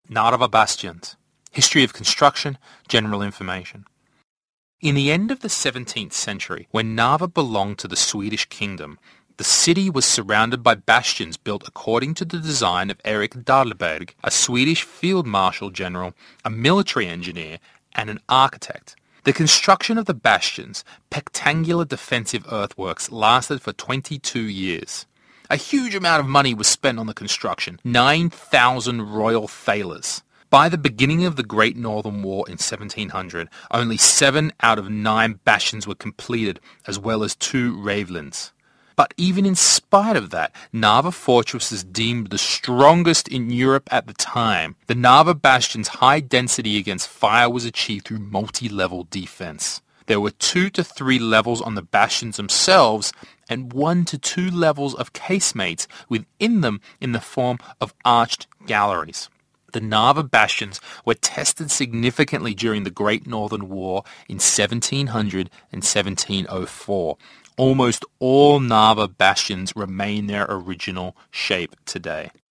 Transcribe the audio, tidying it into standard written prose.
Narva Bastions. History of construction, general information. In the end of the 17th century, when Narva belonged to the Swedish kingdom, the city was surrounded by bastions built according to the design of Erik Dahlberg, a Swedish field marshal general, a military engineer, and an architect. The construction of the bastions, rectangular defensive earthworks, lasted for 22 years. A huge amount of money was spent on the construction, 9,000 royal thalers. By the beginning of the Great Northern War in 1700, only 7 out of 9 bastions were completed, as well as 2 ravelins. But even in spite of that, Narva Fortress is deemed the strongest in Europe at the time. The Narva Bastion's high density against fire was achieved through multi-level defense. There were 2 to 3 levels on the bastions themselves, and 1 to 2 levels of casemates within them in the form of arched galleries. The Narva bastions were tested significantly during the Great Northern War in 1700 and 1704. Almost all Narva bastions remain their original shape today.